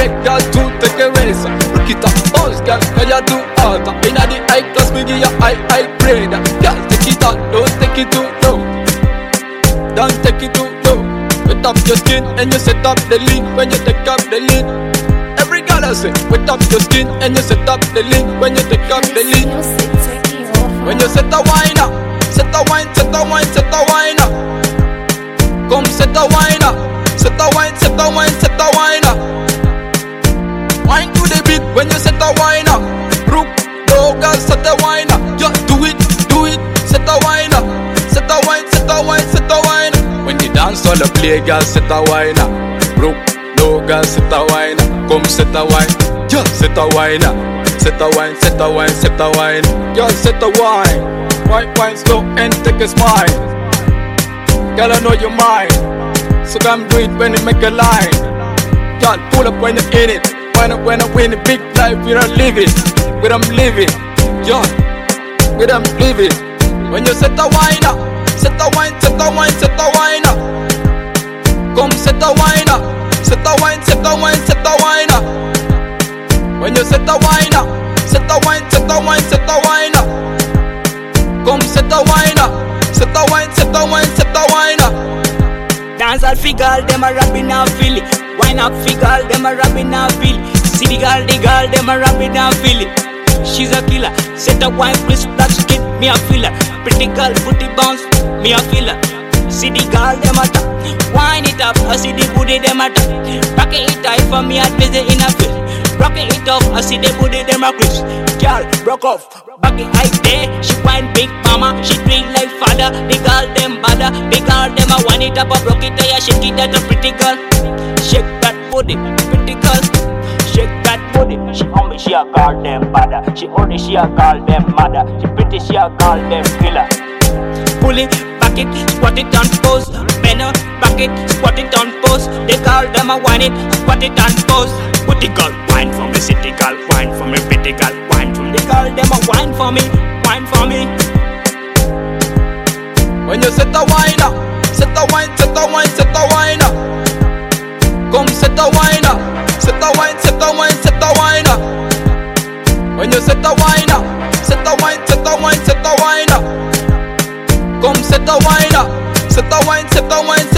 break, girl, to take a race. Look it up, bounce, girl, cause you too hot. Inna the high class, me give you high grade. Girl, take it out, don't take it too low. Don't take it too low. Wet up your skin and you set up the lid when you take up the lid. Every girl I say, wet up your skin and you set up the lid when you take up the lid. When you set a wine up, set a wine, set a wine, set a wine up. Come set a wine up, set a wine, set a wine, set a wine up. Wine to the beat when you set a wine up. Brook, no girl, set a wine up. Just do it, set a wine up. Set a wine, set a wine, set a wine up. When you dance all the play, girl, set a wine up. Brook, no girl, set a wine up. Come set a wine, just set a wine up. Set a wine, set a wine, set a wine. Just set a wine. Wine slow and take a smile. Girl, I know you're mine, so come do it when you make a line. Girl, pull up when you're in it. When I win a big life, we don't live it. We don't live it. Yo, we don't live it. When you set a wine up, set a wine, set a wine, set a wine up. Come set a wine up, set a wine, set a wine, set a wine up. When you set a wine up, set a wine, set a wine, set a wine up. Come set a wine up, set a wine, set a wine, set a wine up. Dance all fi girl, them a rapping and feel it. Wine up fi girl, them a rapping and feel it. See the girl, them a rapping and feel it. She's a killer, set a wine, crisp black skin, me a feel her. Pretty girl, booty bounce, me a feel her. See the girl, them a tap, wine it up. I see the booty, them a tap. Rock it high for me, I busy in a field. Rock it off, I see the booty, them a crisp. Girl, broke off, back it high there. She wine big mama, she drink like father. The girl, them bother, the girl, them a wine it up. I broke it high, shake it at a pretty girl. Shake that booty, pretty girl. Shake that booty. She on me, she a goddamn bother. She only, she a goddamn mother. She pretty, she a goddamn killer. Pull it, back it, squat it on pose. Bend her, back it, squat it on pose. The girl, them a wine it, squat it on pose. Put the girl, wine for me, city girl, wine for me, pretty girl, wine for me. The girl, them a wine for me, wine for me. When you set a wine up, set a wine, set a wine, set a wine up. Come set a wine up, set a wine, set a wine, set a wine up. When you set a wine up, set a wine, set a wine, set a wine up. Come set a wine up, set a wine, set a wine.